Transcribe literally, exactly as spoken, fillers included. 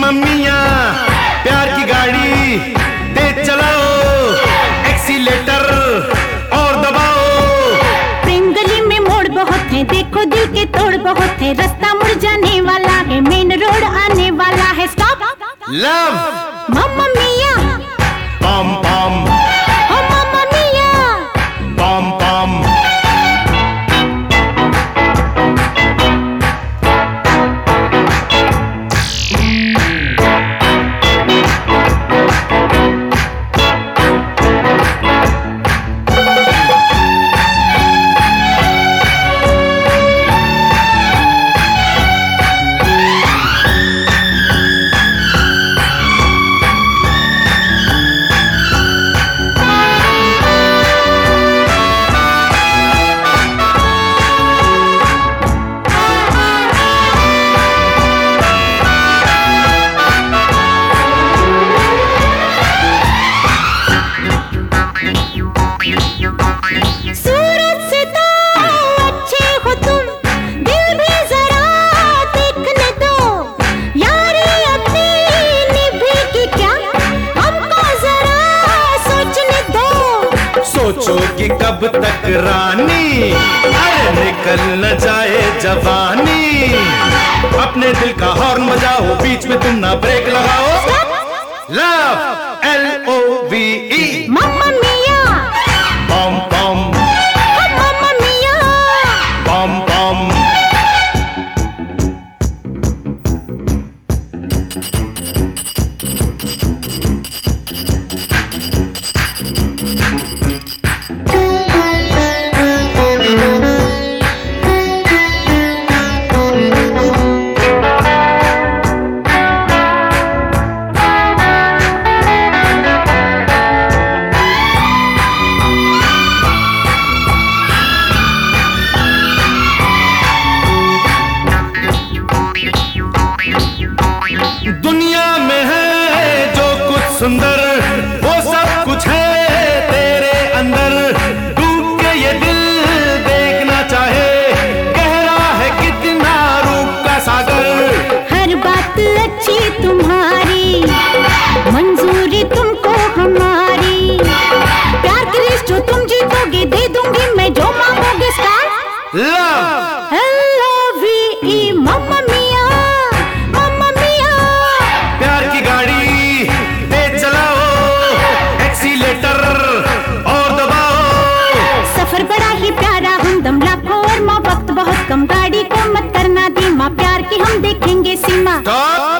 मम्मा मियाँ प्यार की गाड़ी तेज चलाओ, एक्सीलेटर और दबाओ। प्रेम गली में मोड़ बहुत है, देखो दिल के तोड़ बहुत है, रास्ता मुड़ जाने वाला है, मेन रोड आने वाला है। स्टॉप लव मम्मा मियाँ पम पम, ओ मम्मा मियाँ पम पम। सूरत से तो अच्छे हो तुम, दिल भी जरा देखने दो, यारी अपनी निभेगी क्या, हमको जरा सोचने दो। सोचोगी कब तक रानी, अरे निकल न जाए जवानी। अपने दिल का हॉर्न बजाओ, बीच में तुम ना ब्रेक लगाओ। Love L O V E मम्मा मियाँ पम पम, ओ मम्मा मियाँ पम पम। दुनिया में है जो कुछ सुंदर, वो सब कुछ है तेरे अंदर। डूब के ये दिल देखना चाहे, गहरा है कितना रूप का सागर। हर बात अच्छी तुम्हारी, मंजूरी तुमको हमारी, प्यार की लिस्ट जो तुम जीतोगे दे दूंगी मैं जो मांगोगे। Start love L O V E मम्मा मियाँ मम्मा मियाँ, प्यार की गाड़ी तेज चलाओ, एक्सीलेटर और दबाओ। सफर बड़ा ही प्यारा हमदम, लाखों और माँ वक्त बहुत कम, गाड़ी को मत करना धीमा, प्यार की हम देखेंगे सीमा। स्टॉप।